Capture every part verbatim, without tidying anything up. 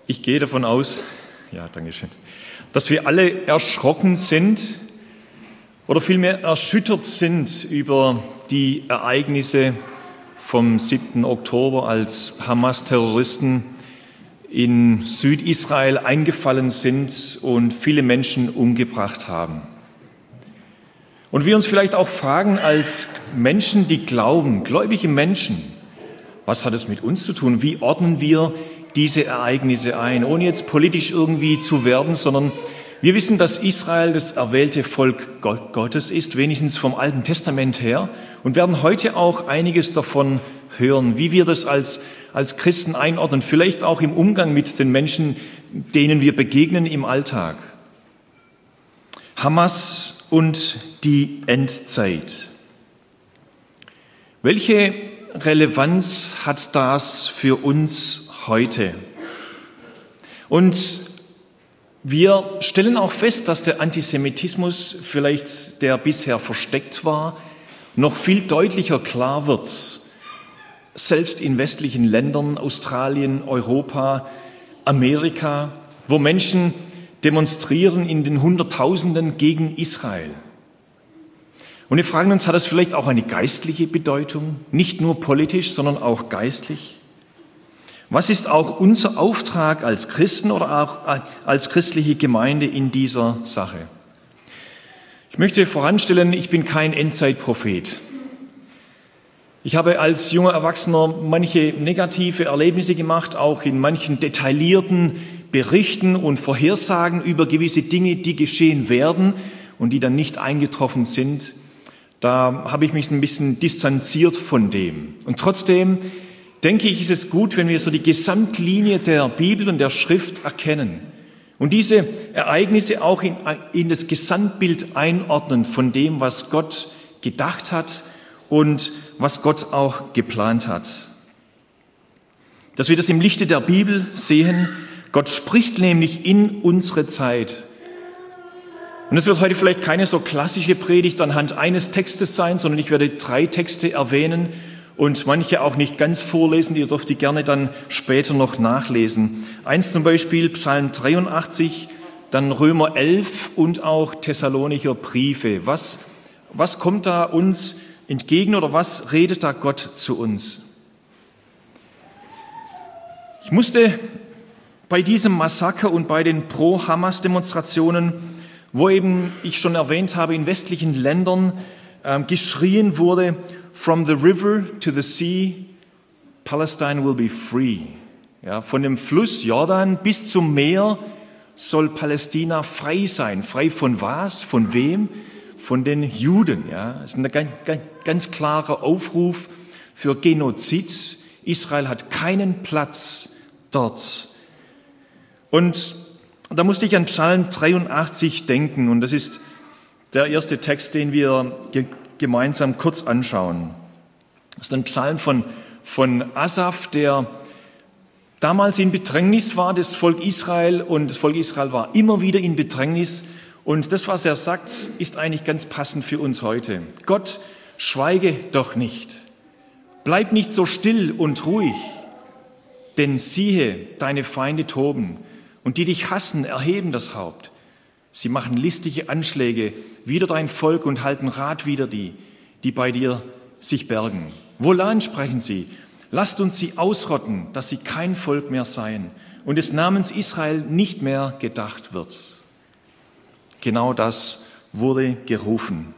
Ich gehe davon aus, ja, danke schön, dass wir alle erschrocken sind oder vielmehr erschüttert sind über die Ereignisse vom siebten Oktober, als Hamas-Terroristen in Südisrael eingefallen sind und viele Menschen umgebracht haben. Und wir uns vielleicht auch fragen, als Menschen, die glauben, gläubige Menschen, was hat es mit uns zu tun? Wie ordnen wir diese Ereignisse ein, ohne jetzt politisch irgendwie zu werden, sondern wir wissen, dass Israel das erwählte Volk Gottes ist, wenigstens vom Alten Testament her, und werden heute auch einiges davon hören, wie wir das als, als Christen einordnen, vielleicht auch im Umgang mit den Menschen, denen wir begegnen im Alltag. Hamas und die Endzeit. Welche Relevanz hat das für uns heute? Und wir stellen auch fest, dass der Antisemitismus, vielleicht der bisher versteckt war, noch viel deutlicher klar wird. Selbst in westlichen Ländern, Australien, Europa, Amerika, wo Menschen demonstrieren in den Hunderttausenden gegen Israel. Und wir fragen uns, hat das vielleicht auch eine geistliche Bedeutung? Nicht nur politisch, sondern auch geistlich? Was ist auch unser Auftrag als Christen oder auch als christliche Gemeinde in dieser Sache? Ich möchte voranstellen, ich bin kein Endzeitprophet. Ich habe als junger Erwachsener manche negative Erlebnisse gemacht, auch in manchen detaillierten Berichten und Vorhersagen über gewisse Dinge, die geschehen werden und die dann nicht eingetroffen sind. Da habe ich mich ein bisschen distanziert von dem. Und trotzdem denke ich, ist es gut, wenn wir so die Gesamtlinie der Bibel und der Schrift erkennen und diese Ereignisse auch in, in das Gesamtbild einordnen von dem, was Gott gedacht hat und was Gott auch geplant hat. Dass wir das im Lichte der Bibel sehen, Gott spricht nämlich in unsere Zeit. Und es wird heute vielleicht keine so klassische Predigt anhand eines Textes sein, sondern ich werde drei Texte erwähnen und manche auch nicht ganz vorlesen, ihr dürft die gerne dann später noch nachlesen. Eins zum Beispiel Psalm dreiundachtzig, dann Römer elf und auch Thessalonicher Briefe. Was, was kommt da uns entgegen oder was redet da Gott zu uns? Ich musste bei diesem Massaker und bei den Pro-Hamas-Demonstrationen, wo eben, ich schon erwähnt habe, in westlichen Ländern äh, geschrien wurde, from the river to the sea, Palestine will be free. Ja, von dem Fluss Jordan bis zum Meer soll Palästina frei sein. Frei von was? Von wem? Von den Juden. Ja, das ist ein ganz, ganz, ganz klarer Aufruf für Genozid. Israel hat keinen Platz dort. Und da musste ich an Psalm dreiundachtzig denken und das ist der erste Text, den wir ge- gemeinsam kurz anschauen. Das ist ein Psalm von, von Asaf, der damals in Bedrängnis war, das Volk Israel, und das Volk Israel war immer wieder in Bedrängnis. Und das, was er sagt, ist eigentlich ganz passend für uns heute. Gott, schweige doch nicht. Bleib nicht so still und ruhig, denn siehe, deine Feinde toben. Und die dich hassen, erheben das Haupt. Sie machen listige Anschläge wider dein Volk und halten Rat wider die, die bei dir sich bergen. Wohlan, sprechen sie, lasst uns sie ausrotten, dass sie kein Volk mehr seien und des Namens Israel nicht mehr gedacht wird. Genau das wurde gerufen.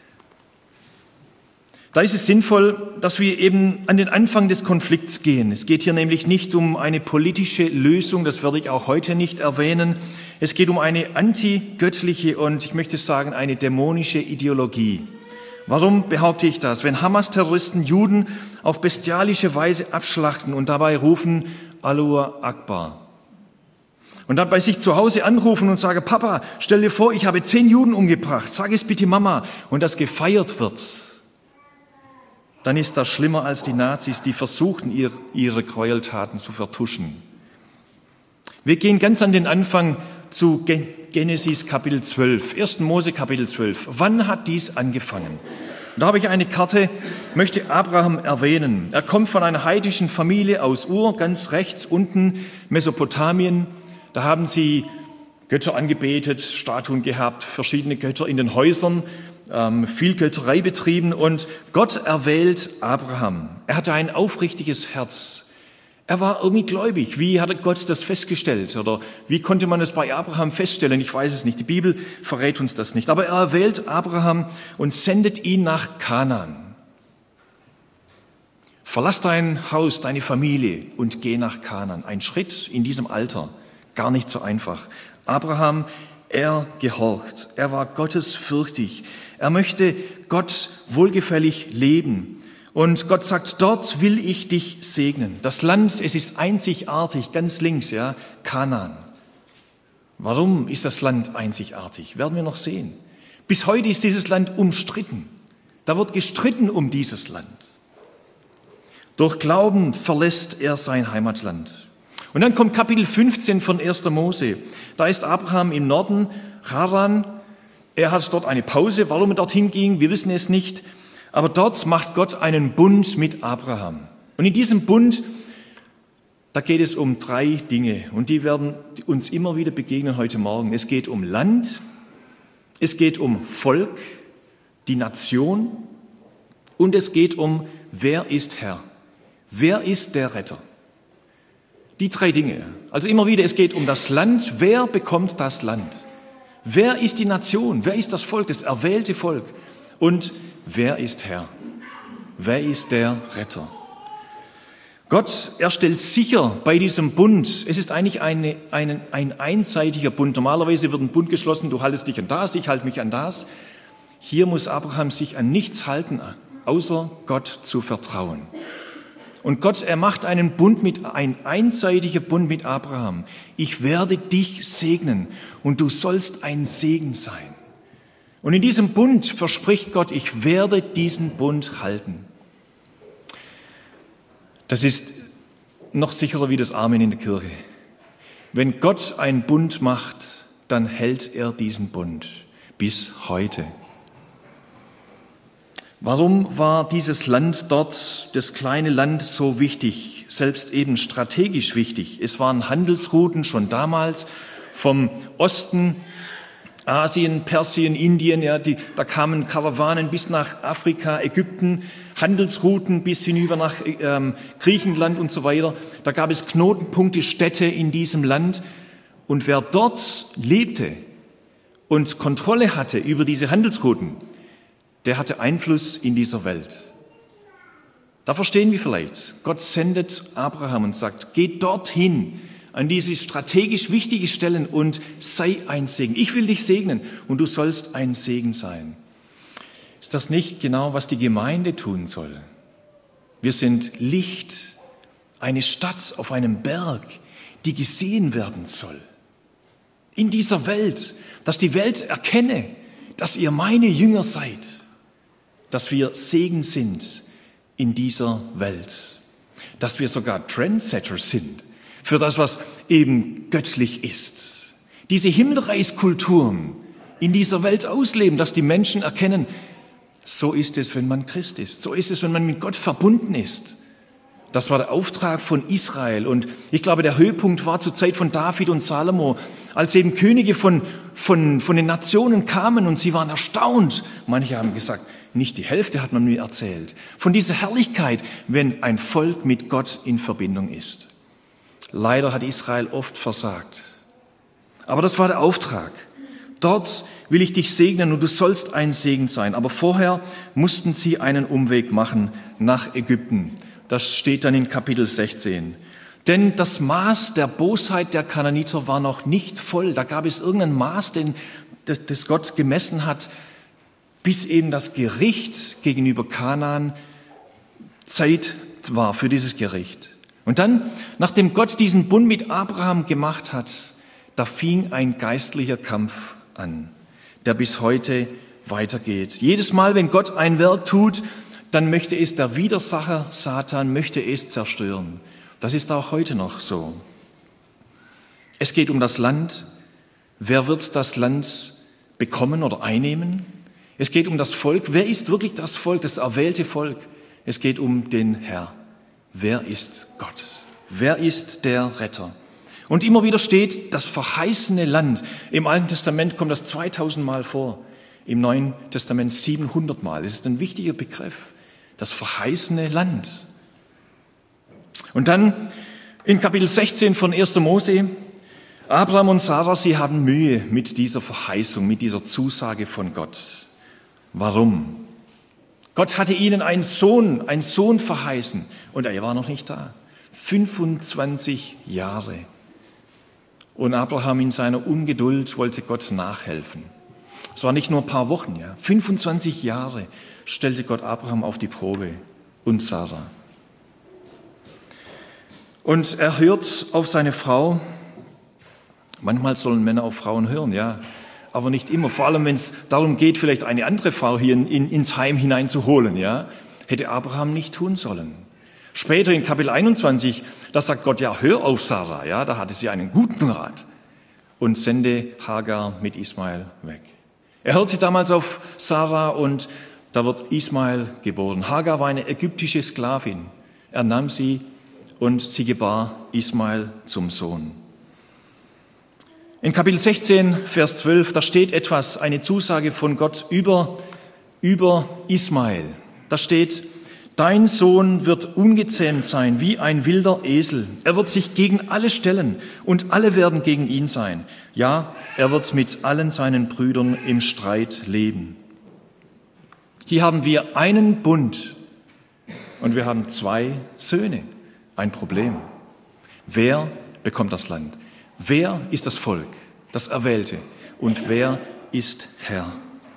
Da ist es sinnvoll, dass wir eben an den Anfang des Konflikts gehen. Es geht hier nämlich nicht um eine politische Lösung, das werde ich auch heute nicht erwähnen. Es geht um eine antigöttliche und ich möchte sagen, eine dämonische Ideologie. Warum behaupte ich das? Wenn Hamas-Terroristen Juden auf bestialische Weise abschlachten und dabei rufen, Allahu Akbar. Und dann bei sich zu Hause anrufen und sagen, Papa, stell dir vor, ich habe zehn Juden umgebracht, sag es bitte Mama, und das gefeiert wird, dann ist das schlimmer als die Nazis, die versuchten, ihr, ihre Gräueltaten zu vertuschen. Wir gehen ganz an den Anfang zu Genesis Kapitel zwölf, ersten Mose Kapitel zwölf. Wann hat dies angefangen? Da habe ich eine Karte, möchte Abraham erwähnen. Er kommt von einer heidnischen Familie aus Ur, ganz rechts unten, Mesopotamien. Da haben sie Götter angebetet, Statuen gehabt, verschiedene Götter in den Häusern, ähm, viel Götterei betrieben. Und Gott erwählt Abraham. Er hatte ein aufrichtiges Herz. Er war irgendwie gläubig. Wie hat Gott das festgestellt? Oder wie konnte man es bei Abraham feststellen? Ich weiß es nicht. Die Bibel verrät uns das nicht. Aber er erwählt Abraham und sendet ihn nach Kanaan. Verlass dein Haus, deine Familie und geh nach Kanaan. Ein Schritt in diesem Alter, gar nicht so einfach. Abraham, er gehorcht. Er war gottesfürchtig. Er möchte Gott wohlgefällig leben. Und Gott sagt, dort will ich dich segnen. Das Land, es ist einzigartig, ganz links, ja, Kanaan. Warum ist das Land einzigartig? Werden wir noch sehen. Bis heute ist dieses Land umstritten. Da wird gestritten um dieses Land. Durch Glauben verlässt er sein Heimatland. Und dann kommt Kapitel fünfzehn von erster Mose. Da ist Abraham im Norden, Haran. Er hat dort eine Pause. Warum er dorthin ging, wir wissen es nicht. Aber dort macht Gott einen Bund mit Abraham. Und in diesem Bund, da geht es um drei Dinge. Und die werden uns immer wieder begegnen heute Morgen. Es geht um Land, es geht um Volk, die Nation und es geht um, wer ist Herr? Wer ist der Retter? Die drei Dinge. Also immer wieder, es geht um das Land. Wer bekommt das Land? Wer ist die Nation? Wer ist das Volk, das erwählte Volk? Und wer ist Herr? Wer ist der Retter? Gott, er stellt sicher bei diesem Bund, es ist eigentlich eine, eine, ein einseitiger Bund. Normalerweise wird ein Bund geschlossen, du haltest dich an das, ich halte mich an das. Hier muss Abraham sich an nichts halten, außer Gott zu vertrauen. Und Gott, er macht einen Bund mit, ein einseitiger Bund mit Abraham. Ich werde dich segnen und du sollst ein Segen sein. Und in diesem Bund verspricht Gott, ich werde diesen Bund halten. Das ist noch sicherer wie das Amen in der Kirche. Wenn Gott einen Bund macht, dann hält er diesen Bund bis heute. Warum war dieses Land dort, das kleine Land, so wichtig, selbst eben strategisch wichtig? Es waren Handelsrouten schon damals vom Osten, Asien, Persien, Indien, ja, die, da kamen Karawanen bis nach Afrika, Ägypten, Handelsrouten bis hinüber nach ähm, Griechenland und so weiter. Da gab es Knotenpunkte, Städte in diesem Land. Und wer dort lebte und Kontrolle hatte über diese Handelsrouten, der hatte Einfluss in dieser Welt. Da verstehen wir vielleicht, Gott sendet Abraham und sagt, geh dorthin, an diese strategisch wichtige Stellen und sei ein Segen. Ich will dich segnen und du sollst ein Segen sein. Ist das nicht genau, was die Gemeinde tun soll? Wir sind Licht, eine Stadt auf einem Berg, die gesehen werden soll. In dieser Welt, dass die Welt erkenne, dass ihr meine Jünger seid, dass wir Segen sind in dieser Welt, dass wir sogar Trendsetter sind für das, was eben göttlich ist. Diese Himmelreichskulturen in dieser Welt ausleben, dass die Menschen erkennen, so ist es, wenn man Christ ist. So ist es, wenn man mit Gott verbunden ist. Das war der Auftrag von Israel. Und ich glaube, der Höhepunkt war zur Zeit von David und Salomo, als eben Könige von, von, von den Nationen kamen und sie waren erstaunt. Manche haben gesagt, nicht die Hälfte hat man mir erzählt. Von dieser Herrlichkeit, wenn ein Volk mit Gott in Verbindung ist. Leider hat Israel oft versagt. Aber das war der Auftrag. Dort will ich dich segnen und du sollst ein Segen sein. Aber vorher mussten sie einen Umweg machen nach Ägypten. Das steht dann in Kapitel sechzehn. Denn das Maß der Bosheit der Kanaaniter war noch nicht voll. Da gab es irgendein Maß, den, das, das Gott gemessen hat, bis eben das Gericht gegenüber Kanaan Zeit war für dieses Gericht. Und dann, nachdem Gott diesen Bund mit Abraham gemacht hat, da fing ein geistlicher Kampf an, der bis heute weitergeht. Jedes Mal, wenn Gott ein Werk tut, dann möchte es der Widersacher Satan, möchte es zerstören. Das ist auch heute noch so. Es geht um das Land. Wer wird das Land bekommen oder einnehmen? Es geht um das Volk. Wer ist wirklich das Volk, das erwählte Volk? Es geht um den Herr. Wer ist Gott? Wer ist der Retter? Und immer wieder steht das verheißene Land. Im Alten Testament kommt das zweitausend Mal vor, im Neuen Testament siebenhundert Mal. Es ist ein wichtiger Begriff, das verheißene Land. Und dann in Kapitel sechzehn von erster Mose, Abraham und Sarah, sie haben Mühe mit dieser Verheißung, mit dieser Zusage von Gott. Warum? Gott hatte ihnen einen Sohn, einen Sohn verheißen und er war noch nicht da. fünfundzwanzig Jahre. Und Abraham in seiner Ungeduld wollte Gott nachhelfen. Es war nicht nur ein paar Wochen, ja. fünfundzwanzig Jahre stellte Gott Abraham auf die Probe und Sarah. Und er hört auf seine Frau. Manchmal sollen Männer auf Frauen hören, ja, aber nicht immer. Vor allem, wenn es darum geht, vielleicht eine andere Frau hier in, in, ins Heim hineinzuholen, ja, hätte Abraham nicht tun sollen. Später in Kapitel einundzwanzig, da sagt Gott, ja, hör auf Sarah, ja, da hatte sie einen guten Rat und sende Hagar mit Ismael weg. Er hörte damals auf Sarah und da wird Ismael geboren. Hagar war eine ägyptische Sklavin. Er nahm sie und sie gebar Ismael zum Sohn. In Kapitel sechzehn, Vers zwölf, da steht etwas, eine Zusage von Gott über, über Ismael. Da steht, dein Sohn wird ungezähmt sein wie ein wilder Esel. Er wird sich gegen alle stellen und alle werden gegen ihn sein. Ja, er wird mit allen seinen Brüdern im Streit leben. Hier haben wir einen Bund und wir haben zwei Söhne. Ein Problem. Wer bekommt das Land? Wer ist das Volk, das Erwählte? Und wer ist Herr?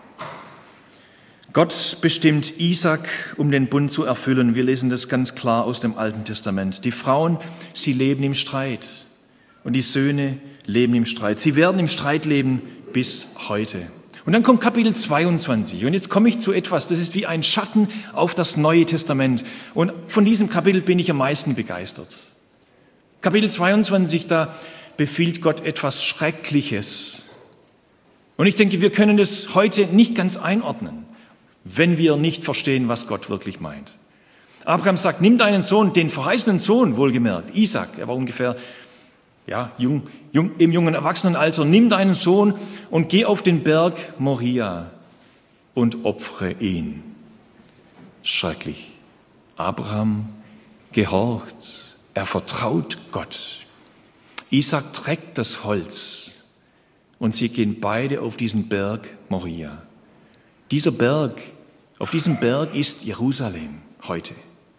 Gott bestimmt Isaak, um den Bund zu erfüllen. Wir lesen das ganz klar aus dem Alten Testament. Die Frauen, sie leben im Streit und die Söhne leben im Streit. Sie werden im Streit leben bis heute. Und dann kommt Kapitel zweiundzwanzig und jetzt komme ich zu etwas, das ist wie ein Schatten auf das Neue Testament. Und von diesem Kapitel bin ich am meisten begeistert. Kapitel zweiundzwanzig, da befiehlt Gott etwas Schreckliches. Und ich denke, wir können das heute nicht ganz einordnen, wenn wir nicht verstehen, was Gott wirklich meint. Abraham sagt, nimm deinen Sohn, den verheißenen Sohn, wohlgemerkt, Isaak, er war ungefähr ja, jung, jung, im jungen Erwachsenenalter, nimm deinen Sohn und geh auf den Berg Moria und opfere ihn. Schrecklich. Abraham gehorcht, er vertraut Gott. Isaak trägt das Holz und sie gehen beide auf diesen Berg Moria. Dieser Berg, auf diesem Berg ist Jerusalem heute.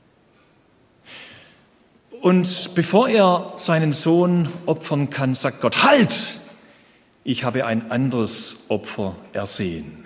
Und bevor er seinen Sohn opfern kann, sagt Gott, halt! Ich habe ein anderes Opfer ersehen.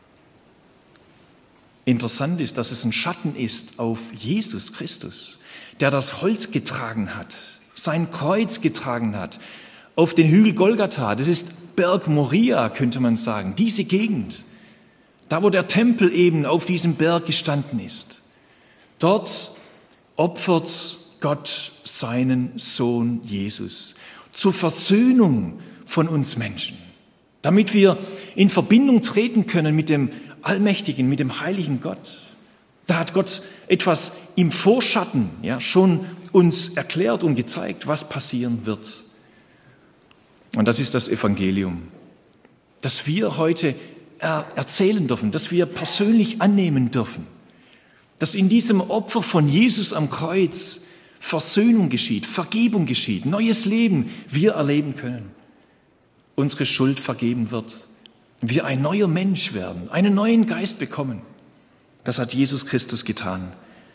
Interessant ist, dass es ein Schatten ist auf Jesus Christus, der das Holz getragen hat, sein Kreuz getragen hat, auf den Hügel Golgatha. Das ist Berg Moria, könnte man sagen, diese Gegend. Da, wo der Tempel eben auf diesem Berg gestanden ist. Dort opfert Gott seinen Sohn Jesus zur Versöhnung von uns Menschen, damit wir in Verbindung treten können mit dem allmächtigen, mit dem heiligen Gott. Da hat Gott etwas im Vorschatten ja, schon uns erklärt und gezeigt, was passieren wird. Und das ist das Evangelium, das wir heute erzählen dürfen, dass wir persönlich annehmen dürfen, dass in diesem Opfer von Jesus am Kreuz Versöhnung geschieht, Vergebung geschieht, neues Leben wir erleben können, unsere Schuld vergeben wird, wir ein neuer Mensch werden, einen neuen Geist bekommen. Das hat Jesus Christus getan.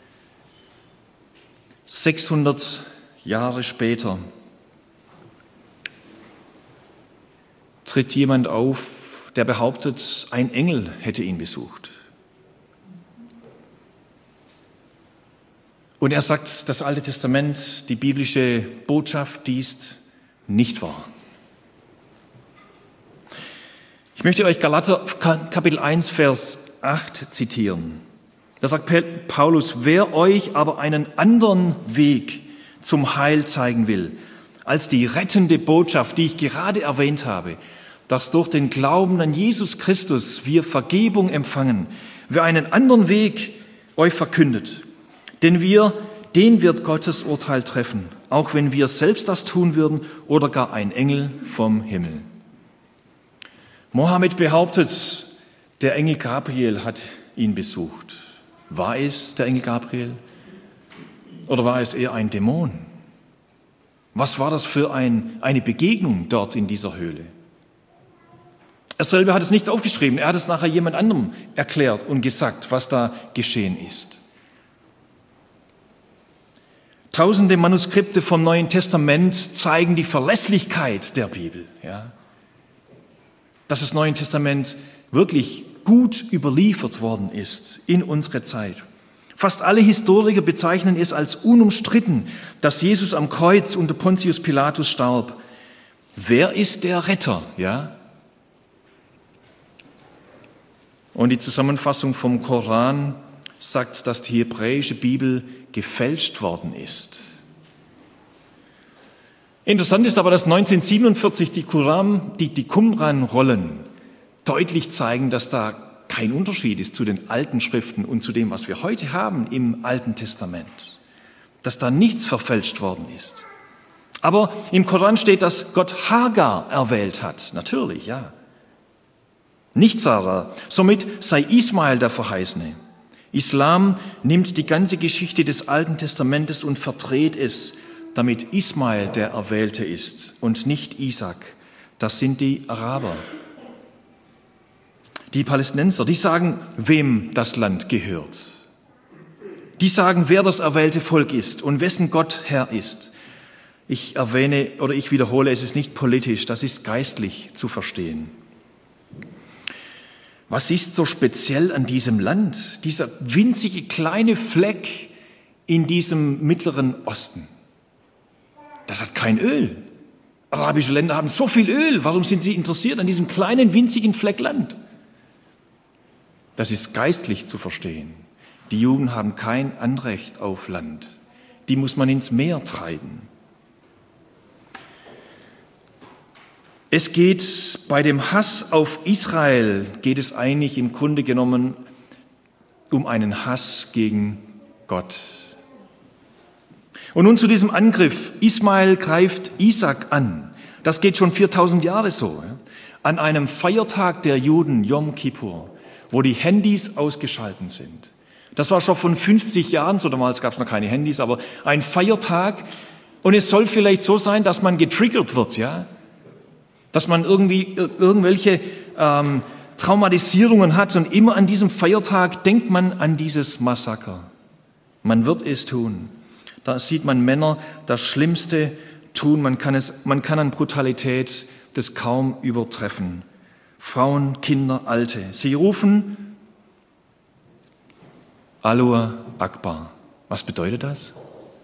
sechshundert Jahre später tritt jemand auf, der behauptet, ein Engel hätte ihn besucht. Und er sagt, das Alte Testament, die biblische Botschaft, die ist nicht wahr. Ich möchte euch Galater Kapitel eins, Vers acht zitieren. Da sagt Paulus, wer euch aber einen anderen Weg zum Heil zeigen will, als die rettende Botschaft, die ich gerade erwähnt habe, dass durch den Glauben an Jesus Christus wir Vergebung empfangen, wer einen anderen Weg euch verkündet. Denn wir, den wird Gottes Urteil treffen, auch wenn wir selbst das tun würden oder gar ein Engel vom Himmel. Mohammed behauptet, der Engel Gabriel hat ihn besucht. War es der Engel Gabriel oder war es eher ein Dämon? Was war das für ein, eine Begegnung dort in dieser Höhle? Er selber hat es nicht aufgeschrieben, er hat es nachher jemand anderem erklärt und gesagt, was da geschehen ist. Tausende Manuskripte vom Neuen Testament zeigen die Verlässlichkeit der Bibel. Ja? Dass das Neue Testament wirklich gut überliefert worden ist in unsere Zeit. Fast alle Historiker bezeichnen es als unumstritten, dass Jesus am Kreuz unter Pontius Pilatus starb. Wer ist der Retter? Ja? Und die Zusammenfassung vom Koran sagt, dass die hebräische Bibel gefälscht worden ist. Interessant ist aber, dass neunzehnhundertsiebenundvierzig die, Quran, die, die Qumran-Rollen deutlich zeigen, dass da kein Unterschied ist zu den alten Schriften und zu dem, was wir heute haben im Alten Testament. Dass da nichts verfälscht worden ist. Aber im Koran steht, dass Gott Hagar erwählt hat. Natürlich, ja. Nicht Sarah. Somit sei Ismael der Verheißene. Islam nimmt die ganze Geschichte des Alten Testamentes und verdreht es, damit Ismael der Erwählte ist und nicht Isaac. Das sind die Araber. Die Palästinenser, die sagen, wem das Land gehört. Die sagen, wer das erwählte Volk ist und wessen Gott Herr ist. Ich erwähne oder ich wiederhole, es ist nicht politisch, das ist geistlich zu verstehen. Was ist so speziell an diesem Land, dieser winzige kleine Fleck in diesem Mittleren Osten? Das hat kein Öl. Arabische Länder haben so viel Öl. Warum sind sie interessiert an diesem kleinen, winzigen Fleck Land? Das ist geistlich zu verstehen. Die Juden haben kein Anrecht auf Land. Die muss man ins Meer treiben. Es geht bei dem Hass auf Israel, geht es eigentlich im Grunde genommen um einen Hass gegen Gott. Und nun zu diesem Angriff. Ismael greift Isaac an. Das geht schon viertausend Jahre so. An einem Feiertag der Juden, Yom Kippur, wo die Handys ausgeschalten sind. Das war schon von fünfzig Jahren, so damals gab es noch keine Handys, aber ein Feiertag. Und es soll vielleicht so sein, dass man getriggert wird, ja, dass man irgendwie irgendwelche ähm, Traumatisierungen hat und immer an diesem Feiertag denkt man an dieses Massaker. Man wird es tun. Da sieht man Männer das Schlimmste tun. Man kann, es, man kann an Brutalität das kaum übertreffen. Frauen, Kinder, Alte. Sie rufen Allahu Akbar. Was bedeutet das?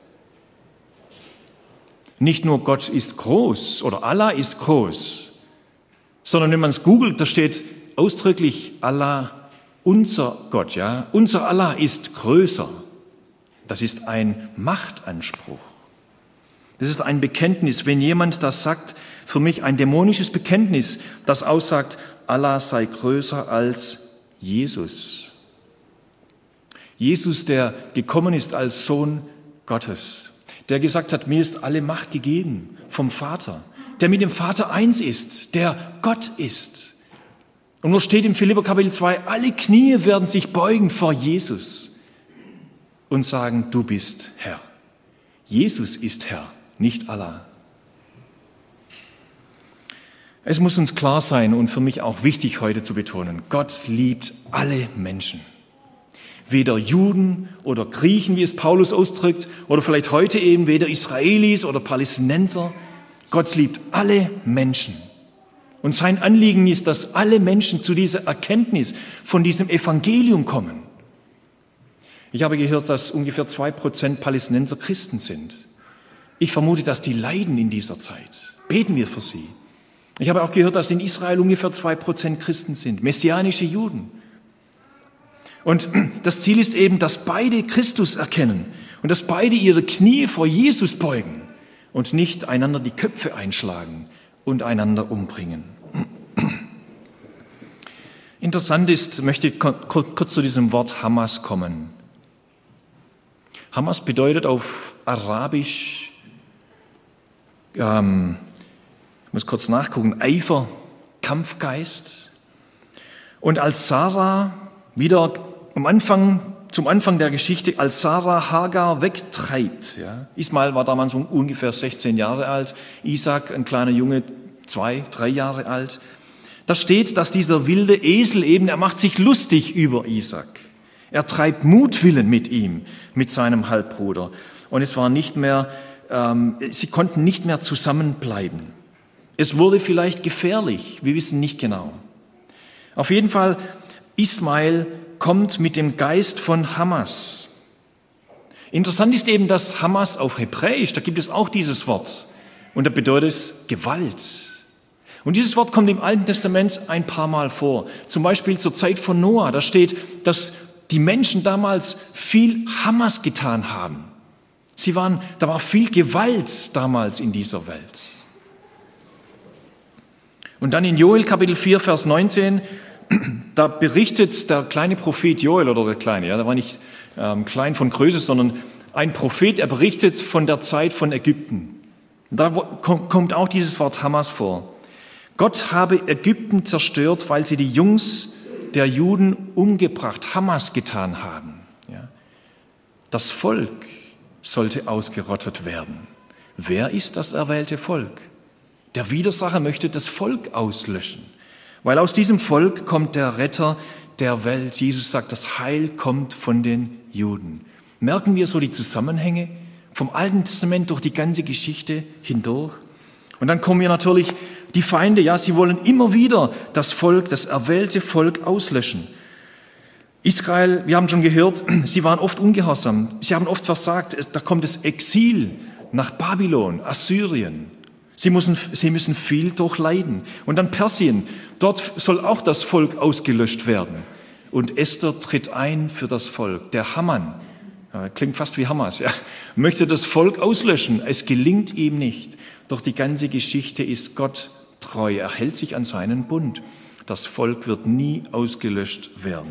Nicht nur Gott ist groß oder Allah ist groß, sondern wenn man es googelt, da steht ausdrücklich Allah, unser Gott, ja, unser Allah ist größer. Das ist ein Machtanspruch. Das ist ein Bekenntnis, wenn jemand das sagt, für mich ein dämonisches Bekenntnis, das aussagt, Allah sei größer als Jesus. Jesus, der gekommen ist als Sohn Gottes, der gesagt hat, mir ist alle Macht gegeben vom Vater, der mit dem Vater eins ist, der Gott ist. Und nur steht im Philipper Kapitel zwei, alle Knie werden sich beugen vor Jesus und sagen, du bist Herr. Jesus ist Herr, nicht Allah. Es muss uns klar sein und für mich auch wichtig heute zu betonen, Gott liebt alle Menschen. Weder Juden oder Griechen, wie es Paulus ausdrückt, oder vielleicht heute eben weder Israelis oder Palästinenser. Gott liebt alle Menschen. Und sein Anliegen ist, dass alle Menschen zu dieser Erkenntnis von diesem Evangelium kommen. Ich habe gehört, dass ungefähr zwei Prozent Palästinenser Christen sind. Ich vermute, dass die leiden in dieser Zeit. Beten wir für sie. Ich habe auch gehört, dass in Israel ungefähr zwei Prozent Christen sind, messianische Juden. Und das Ziel ist eben, dass beide Christus erkennen und dass beide ihre Knie vor Jesus beugen und nicht einander die Köpfe einschlagen und einander umbringen. Interessant ist, möchte ich kurz zu diesem Wort Hamas kommen. Hamas bedeutet auf Arabisch, ähm, ich muss kurz nachgucken, Eifer, Kampfgeist. Und als Sarah wieder am Anfang, zum Anfang der Geschichte, als Sarah Hagar wegtreibt, ja, Ismael war damals ungefähr sechzehn Jahre alt, Isaac, ein kleiner Junge, zwei, drei Jahre alt. Da steht, dass dieser wilde Esel eben, er macht sich lustig über Isaac. Er treibt Mutwillen mit ihm, mit seinem Halbbruder. Und es war nicht mehr, ähm, sie konnten nicht mehr zusammenbleiben. Es wurde vielleicht gefährlich, wir wissen nicht genau. Auf jeden Fall, Ismael kommt mit dem Geist von Hamas. Interessant ist eben, dass Hamas auf Hebräisch, da gibt es auch dieses Wort. Und da bedeutet es Gewalt. Und dieses Wort kommt im Alten Testament ein paar Mal vor. Zum Beispiel zur Zeit von Noah. Da steht, dass die Menschen damals viel Hamas getan haben. Sie waren, da war viel Gewalt damals in dieser Welt. Und dann in Joel Kapitel vier, Vers neunzehn, da berichtet der kleine Prophet Joel, oder der kleine, ja, der war nicht ähm, klein von Größe, sondern ein Prophet, er berichtet von der Zeit von Ägypten. Und da kommt auch dieses Wort Hamas vor. Gott habe Ägypten zerstört, weil sie die Jungs der Juden umgebracht, Hamas getan haben. Ja. Das Volk sollte ausgerottet werden. Wer ist das erwählte Volk? Der Widersacher möchte das Volk auslöschen, weil aus diesem Volk kommt der Retter der Welt. Jesus sagt, das Heil kommt von den Juden. Merken wir so die Zusammenhänge vom Alten Testament durch die ganze Geschichte hindurch? Und dann kommen wir natürlich die Feinde, ja, sie wollen immer wieder das Volk, das erwählte Volk auslöschen. Israel, wir haben schon gehört, sie waren oft ungehorsam, sie haben oft versagt, da kommt das Exil nach Babylon, Assyrien. Sie müssen, sie müssen viel durchleiden. Und dann Persien, dort soll auch das Volk ausgelöscht werden. Und Esther tritt ein für das Volk. Der Haman, klingt fast wie Hamas, ja, möchte das Volk auslöschen. Es gelingt ihm nicht. Doch die ganze Geschichte ist Gott treu. Er hält sich an seinen Bund. Das Volk wird nie ausgelöscht werden.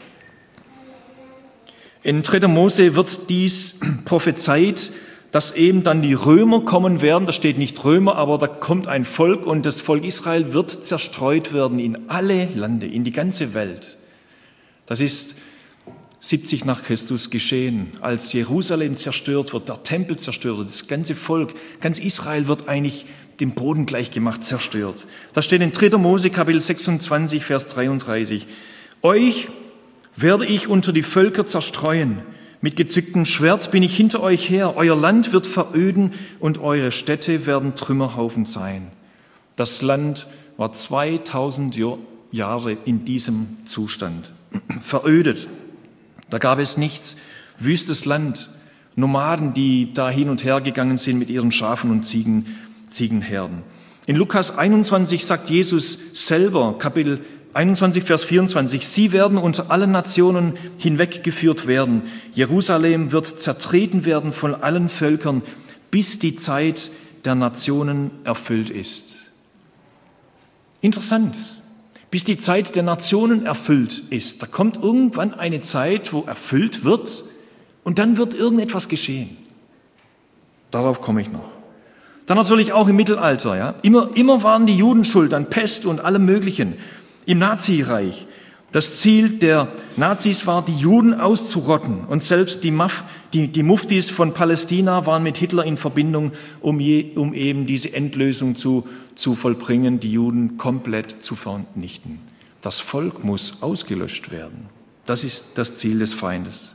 In dritter Mose wird dies prophezeit, dass eben dann die Römer kommen werden. Da steht nicht Römer, aber da kommt ein Volk und das Volk Israel wird zerstreut werden in alle Lande, in die ganze Welt. Das ist siebzig nach Christus geschehen, als Jerusalem zerstört wird, der Tempel zerstört wird, das ganze Volk, ganz Israel wird eigentlich dem Boden gleichgemacht, zerstört. Da steht in dritter Mose Kapitel sechsundzwanzig, Vers dreiunddreißig, euch werde ich unter die Völker zerstreuen, mit gezücktem Schwert bin ich hinter euch her, euer Land wird veröden und eure Städte werden Trümmerhaufen sein. Das Land war zweitausend Jahre in diesem Zustand, verödet. Da gab es nichts, wüstes Land, Nomaden, die da hin und her gegangen sind mit ihren Schafen und Ziegen, Ziegenherden. In Lukas einundzwanzig sagt Jesus selber, Kapitel einundzwanzig, Vers vierundzwanzig, sie werden unter allen Nationen hinweggeführt werden. Jerusalem wird zertreten werden von allen Völkern, bis die Zeit der Nationen erfüllt ist. Interessant. Bis die Zeit der Nationen erfüllt ist. Da kommt irgendwann eine Zeit, wo erfüllt wird und dann wird irgendetwas geschehen. Darauf komme ich noch. Dann natürlich auch im Mittelalter. Ja? Immer, immer waren die Juden schuld an Pest und allem Möglichen. Im Nazireich. Das Ziel der Nazis war, die Juden auszurotten. Und selbst die, Maf, die, die Muftis von Palästina waren mit Hitler in Verbindung, um, je, um eben diese Endlösung zu, zu vollbringen, die Juden komplett zu vernichten. Das Volk muss ausgelöscht werden. Das ist das Ziel des Feindes.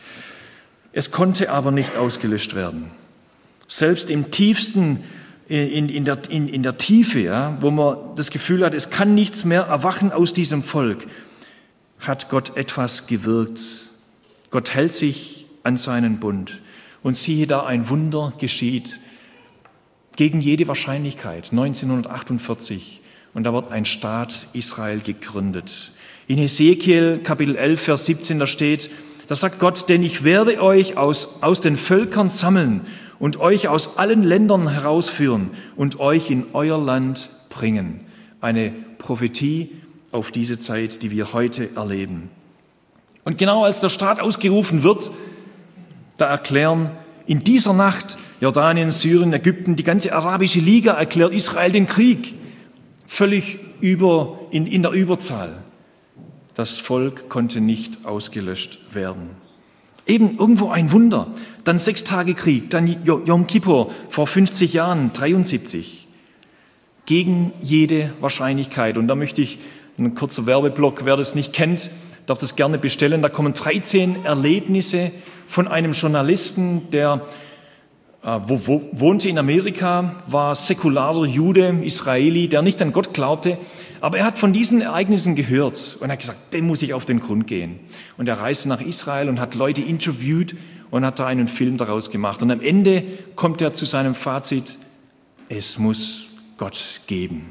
Es konnte aber nicht ausgelöscht werden. Selbst im tiefsten, in, in, der, in, in der Tiefe, ja, wo man das Gefühl hat, es kann nichts mehr erwachen aus diesem Volk, hat Gott etwas gewirkt. Gott hält sich an seinen Bund. Und siehe da, ein Wunder geschieht gegen jede Wahrscheinlichkeit, neunzehnhundertachtundvierzig. Und da wird ein Staat Israel gegründet. In Hesekiel Kapitel elf, Vers siebzehn, da steht, da sagt Gott, denn ich werde euch aus, aus den Völkern sammeln und euch aus allen Ländern herausführen und euch in euer Land bringen. Eine Prophetie auf diese Zeit, die wir heute erleben. Und genau als der Staat ausgerufen wird, da erklären in dieser Nacht Jordanien, Syrien, Ägypten, die ganze arabische Liga erklärt Israel den Krieg. Völlig über, in, in der Überzahl. Das Volk konnte nicht ausgelöscht werden. Eben irgendwo ein Wunder. Dann sechs Tage Krieg, dann Yom Kippur vor fünfzig Jahren, dreiundsiebzig. Gegen jede Wahrscheinlichkeit. Und da möchte ich, ein kurzer Werbeblock, wer das nicht kennt, darf das gerne bestellen. Da kommen dreizehn Erlebnisse von einem Journalisten, der äh, wo, wo, wohnte in Amerika, war säkularer Jude, Israeli, der nicht an Gott glaubte. Aber er hat von diesen Ereignissen gehört und hat gesagt, dem muss ich auf den Grund gehen. Und er reiste nach Israel und hat Leute interviewt und hat da einen Film daraus gemacht. Und am Ende kommt er zu seinem Fazit, es muss Gott geben.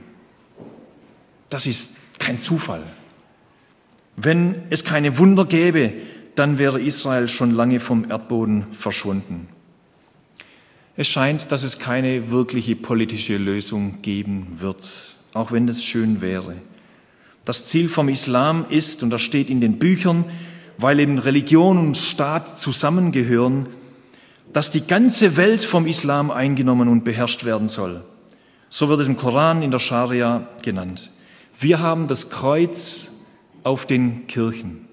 Das ist kein Zufall. Wenn es keine Wunder gäbe, dann wäre Israel schon lange vom Erdboden verschwunden. Es scheint, dass es keine wirkliche politische Lösung geben wird, auch wenn das schön wäre. Das Ziel vom Islam ist, und das steht in den Büchern, weil eben Religion und Staat zusammengehören, dass die ganze Welt vom Islam eingenommen und beherrscht werden soll. So wird es im Koran in der Scharia genannt. Wir haben das Kreuz auf den Kirchen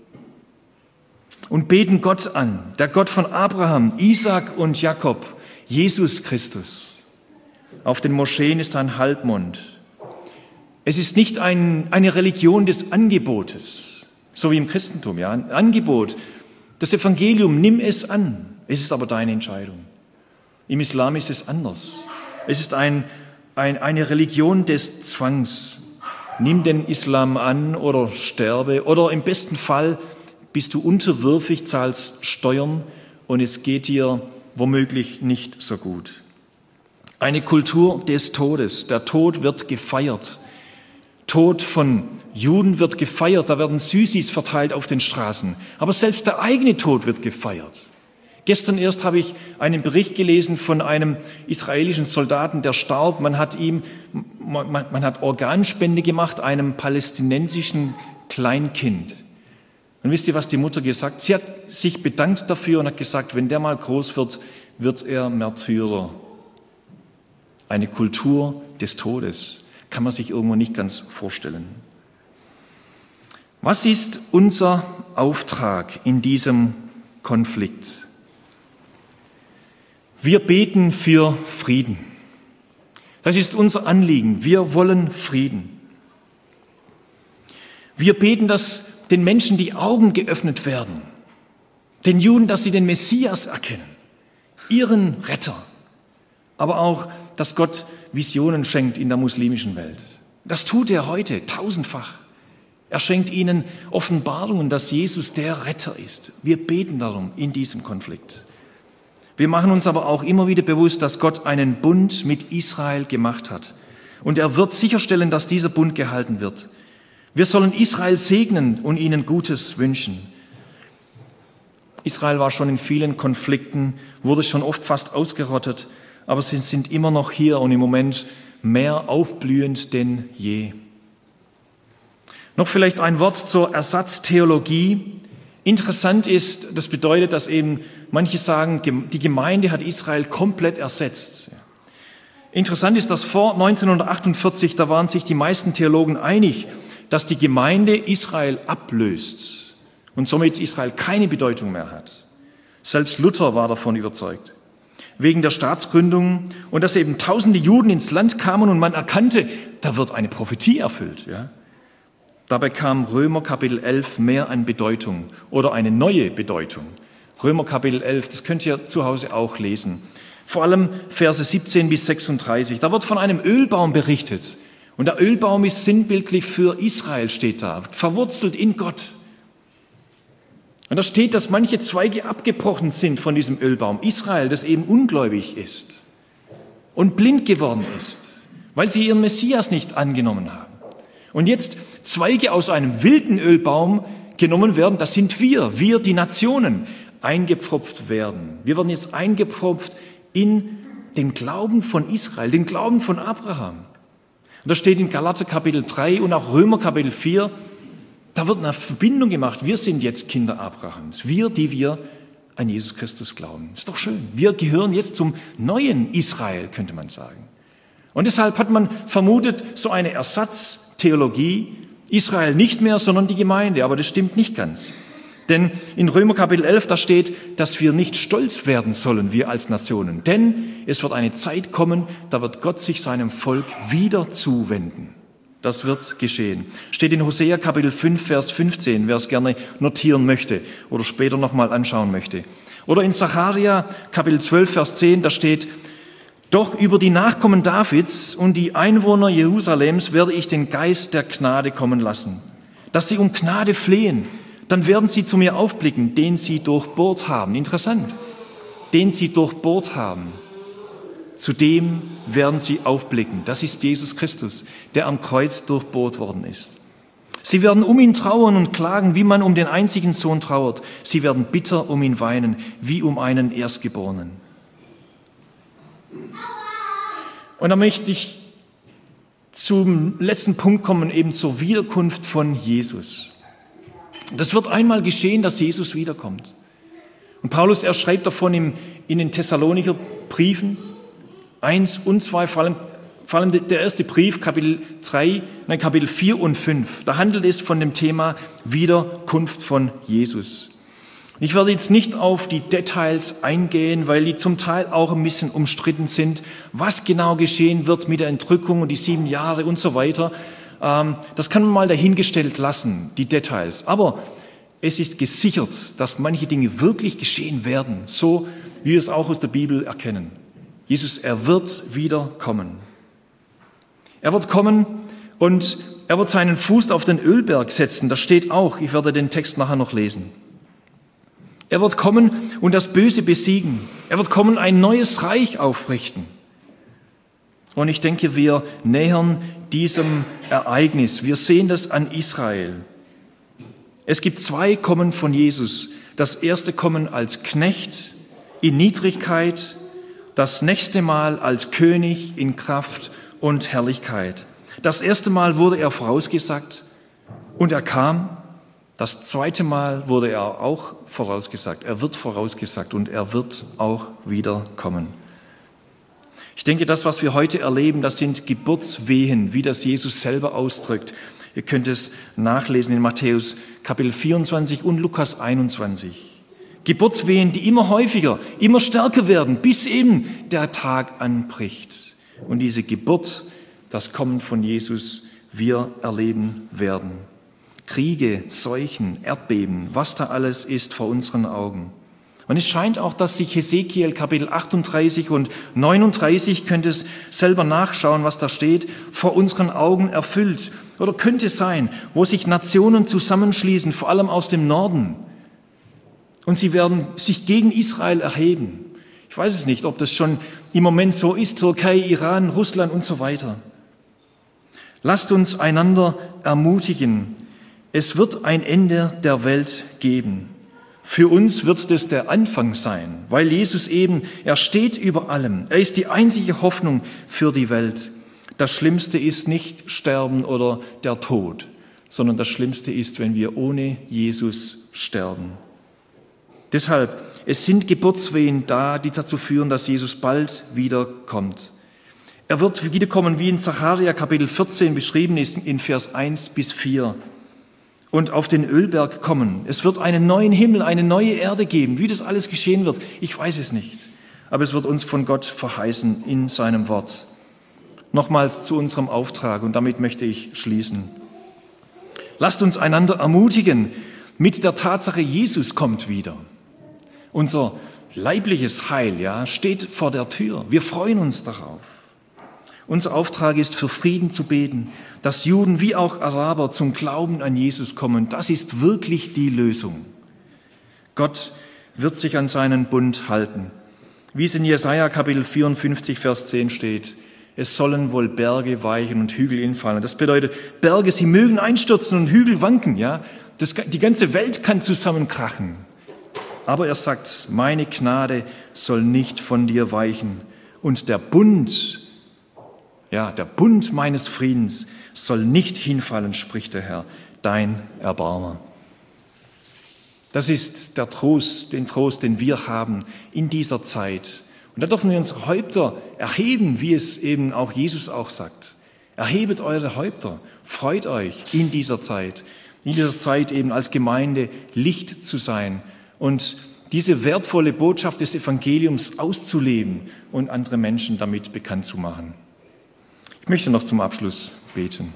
und beten Gott an, der Gott von Abraham, Isaak und Jakob, Jesus Christus. Auf den Moscheen ist ein Halbmond. Es ist nicht ein, eine Religion des Angebotes, so wie im Christentum, ja, ein Angebot. Das Evangelium, nimm es an. Es ist aber deine Entscheidung. Im Islam ist es anders. Es ist ein, ein, eine Religion des Zwangs. Nimm den Islam an oder sterbe. Oder im besten Fall bist du unterwürfig, zahlst Steuern und es geht dir womöglich nicht so gut. Eine Kultur des Todes. Der Tod wird gefeiert. Tod von Juden wird gefeiert. Da werden Süßis verteilt auf den Straßen. Aber selbst der eigene Tod wird gefeiert. Gestern erst habe ich einen Bericht gelesen von einem israelischen Soldaten, der starb. Man hat ihm, man, man hat Organspende gemacht, einem palästinensischen Kleinkind. Und wisst ihr, was die Mutter gesagt hat? Sie hat sich bedankt dafür und hat gesagt, wenn der mal groß wird, wird er Märtyrer. Eine Kultur des Todes. Kann man sich irgendwo nicht ganz vorstellen. Was ist unser Auftrag in diesem Konflikt? Wir beten für Frieden. Das ist unser Anliegen. Wir wollen Frieden. Wir beten, dass den Menschen die Augen geöffnet werden. Den Juden, dass sie den Messias erkennen. Ihren Retter. Aber auch, dass Gott Visionen schenkt in der muslimischen Welt. Das tut er heute tausendfach. Er schenkt ihnen Offenbarungen, dass Jesus der Retter ist. Wir beten darum in diesem Konflikt. Wir machen uns aber auch immer wieder bewusst, dass Gott einen Bund mit Israel gemacht hat. Und er wird sicherstellen, dass dieser Bund gehalten wird. Wir sollen Israel segnen und ihnen Gutes wünschen. Israel war schon in vielen Konflikten, wurde schon oft fast ausgerottet, aber sie sind immer noch hier und im Moment mehr aufblühend denn je. Noch vielleicht ein Wort zur Ersatztheologie. Interessant ist, das bedeutet, dass eben manche sagen, die Gemeinde hat Israel komplett ersetzt. Interessant ist, dass vor neunzehnhundertachtundvierzig, da waren sich die meisten Theologen einig, dass die Gemeinde Israel ablöst und somit Israel keine Bedeutung mehr hat. Selbst Luther war davon überzeugt. Wegen der Staatsgründung und dass eben tausende Juden ins Land kamen und man erkannte, da wird eine Prophetie erfüllt. Ja? Dabei kam Römer Kapitel elf mehr an Bedeutung oder eine neue Bedeutung. Römer Kapitel elf, das könnt ihr zu Hause auch lesen. Vor allem Verse siebzehn bis sechsunddreißig. Da wird von einem Ölbaum berichtet. Und der Ölbaum ist sinnbildlich für Israel, steht da, verwurzelt in Gott. Und da steht, dass manche Zweige abgebrochen sind von diesem Ölbaum. Israel, das eben ungläubig ist und blind geworden ist, weil sie ihren Messias nicht angenommen haben. Und jetzt Zweige aus einem wilden Ölbaum genommen werden, das sind wir, wir die Nationen, eingepfropft werden. Wir werden jetzt eingepfropft in den Glauben von Israel, den Glauben von Abraham. Und das steht in Galater Kapitel drei und auch Römer Kapitel vier. Da wird eine Verbindung gemacht. Wir sind jetzt Kinder Abrahams. Wir, die wir an Jesus Christus glauben. Ist doch schön. Wir gehören jetzt zum neuen Israel, könnte man sagen. Und deshalb hat man vermutet, so eine Ersatztheologie, Israel nicht mehr, sondern die Gemeinde. Aber das stimmt nicht ganz. Denn in Römer Kapitel elf, da steht, dass wir nicht stolz werden sollen, wir als Nationen. Denn es wird eine Zeit kommen, da wird Gott sich seinem Volk wieder zuwenden. Das wird geschehen. Steht in Hosea Kapitel fünf, Vers fünfzehn, wer es gerne notieren möchte oder später nochmal anschauen möchte. Oder in Sacharja Kapitel zwölf, Vers zehn, da steht, doch über die Nachkommen Davids und die Einwohner Jerusalems werde ich den Geist der Gnade kommen lassen, dass sie um Gnade flehen. Dann werden sie zu mir aufblicken, den sie durchbohrt haben. Interessant. Den sie durchbohrt haben. Zu dem werden sie aufblicken. Das ist Jesus Christus, der am Kreuz durchbohrt worden ist. Sie werden um ihn trauern und klagen, wie man um den einzigen Sohn trauert. Sie werden bitter um ihn weinen, wie um einen Erstgeborenen. Und da möchte ich zum letzten Punkt kommen, eben zur Wiederkunft von Jesus. Das wird einmal geschehen, dass Jesus wiederkommt. Und Paulus, er schreibt davon im, in den Thessalonicher Briefen, eins und zwei, vor allem, vor allem der erste Brief, Kapitel drei, nein, Kapitel vier und fünf. Da handelt es von dem Thema Wiederkunft von Jesus. Ich werde jetzt nicht auf die Details eingehen, weil die zum Teil auch ein bisschen umstritten sind, was genau geschehen wird mit der Entrückung und die sieben Jahre und so weiter. Das kann man mal dahingestellt lassen, die Details. Aber es ist gesichert, dass manche Dinge wirklich geschehen werden, so wie wir es auch aus der Bibel erkennen. Jesus, er wird wieder kommen. Er wird kommen und er wird seinen Fuß auf den Ölberg setzen. Das steht auch, ich werde den Text nachher noch lesen. Er wird kommen und das Böse besiegen. Er wird kommen, ein neues Reich aufrichten. Und ich denke, wir nähern diesem Ereignis. Wir sehen das an Israel. Es gibt zwei Kommen von Jesus. Das erste Kommen als Knecht in Niedrigkeit, das nächste Mal als König in Kraft und Herrlichkeit. Das erste Mal wurde er vorausgesagt und er kam. Das zweite Mal wurde er auch vorausgesagt. Er wird vorausgesagt und er wird auch wieder kommen. Ich denke, das, was wir heute erleben, das sind Geburtswehen, wie das Jesus selber ausdrückt. Ihr könnt es nachlesen in Matthäus Kapitel vierundzwanzig und Lukas einundzwanzig. Geburtswehen, die immer häufiger, immer stärker werden, bis eben der Tag anbricht. Und diese Geburt, das Kommen von Jesus, wir erleben werden. Kriege, Seuchen, Erdbeben, was da alles ist vor unseren Augen. Und es scheint auch, dass sich Hesekiel Kapitel achtunddreißig und neununddreißig, könnt es selber nachschauen, was da steht, vor unseren Augen erfüllt. Oder könnte sein, wo sich Nationen zusammenschließen, vor allem aus dem Norden. Und sie werden sich gegen Israel erheben. Ich weiß es nicht, ob das schon im Moment so ist, Türkei, Iran, Russland und so weiter. Lasst uns einander ermutigen. Es wird ein Ende der Welt geben. Für uns wird das der Anfang sein, weil Jesus eben, er steht über allem. Er ist die einzige Hoffnung für die Welt. Das Schlimmste ist nicht Sterben oder der Tod, sondern das Schlimmste ist, wenn wir ohne Jesus sterben. Deshalb, es sind Geburtswehen da, die dazu führen, dass Jesus bald wiederkommt. Er wird wiederkommen, wie in Sacharja Kapitel vierzehn beschrieben ist, in Vers eins bis vier. Und auf den Ölberg kommen. Es wird einen neuen Himmel, eine neue Erde geben. Wie das alles geschehen wird, ich weiß es nicht. Aber es wird uns von Gott verheißen in seinem Wort. Nochmals zu unserem Auftrag, und damit möchte ich schließen. Lasst uns einander ermutigen mit der Tatsache, Jesus kommt wieder. Unser leibliches Heil, ja, steht vor der Tür. Wir freuen uns darauf. Unser Auftrag ist, für Frieden zu beten, dass Juden wie auch Araber zum Glauben an Jesus kommen. Das ist wirklich die Lösung. Gott wird sich an seinen Bund halten. Wie es in Jesaja Kapitel vierundfünfzig, Vers zehn steht, es sollen wohl Berge weichen und Hügel hinfallen. Das bedeutet, Berge, sie mögen einstürzen und Hügel wanken. Ja? Das, die ganze Welt kann zusammenkrachen. Aber er sagt, meine Gnade soll nicht von dir weichen und der Bund Ja, der Bund meines Friedens soll nicht hinfallen, spricht der Herr, dein Erbarmer. Das ist der Trost, den Trost, den wir haben in dieser Zeit. Und da dürfen wir unsere Häupter erheben, wie es eben auch Jesus auch sagt. Erhebet eure Häupter, freut euch in dieser Zeit, in dieser Zeit eben als Gemeinde Licht zu sein und diese wertvolle Botschaft des Evangeliums auszuleben und andere Menschen damit bekannt zu machen. Ich möchte noch zum Abschluss beten.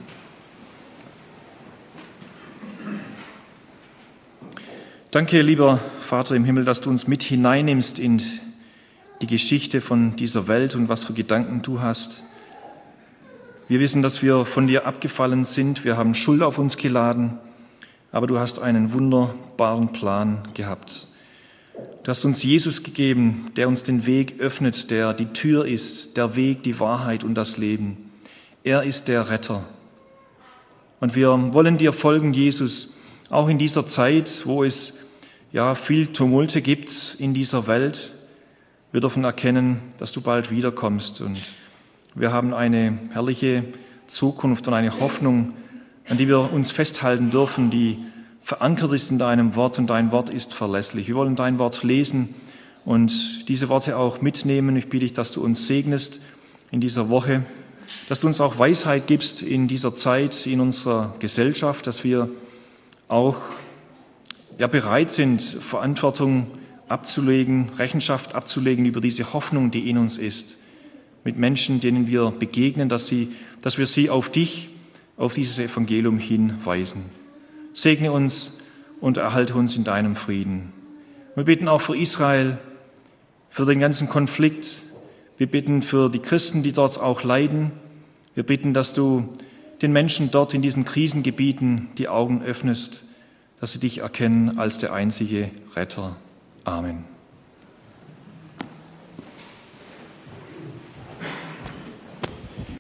Danke, lieber Vater im Himmel, dass du uns mit hineinnimmst in die Geschichte von dieser Welt und was für Gedanken du hast. Wir wissen, dass wir von dir abgefallen sind, wir haben Schuld auf uns geladen, aber du hast einen wunderbaren Plan gehabt. Du hast uns Jesus gegeben, der uns den Weg öffnet, der die Tür ist, der Weg, die Wahrheit und das Leben. Er ist der Retter. Und wir wollen dir folgen, Jesus, auch in dieser Zeit, wo es ja viel Tumulte gibt in dieser Welt. Wir dürfen erkennen, dass du bald wiederkommst und wir haben eine herrliche Zukunft und eine Hoffnung, an die wir uns festhalten dürfen, die verankert ist in deinem Wort und dein Wort ist verlässlich. Wir wollen dein Wort lesen und diese Worte auch mitnehmen. Ich bitte dich, dass du uns segnest in dieser Woche, dass du uns auch Weisheit gibst in dieser Zeit, in unserer Gesellschaft, dass wir auch ja, bereit sind, Verantwortung abzulegen, Rechenschaft abzulegen über diese Hoffnung, die in uns ist. Mit Menschen, denen wir begegnen, dass, sie, dass wir sie auf dich, auf dieses Evangelium hinweisen. Segne uns und erhalte uns in deinem Frieden. Wir bitten auch für Israel, für den ganzen Konflikt. Wir bitten für die Christen, die dort auch leiden. Wir bitten, dass du den Menschen dort in diesen Krisengebieten die Augen öffnest, dass sie dich erkennen als der einzige Retter. Amen.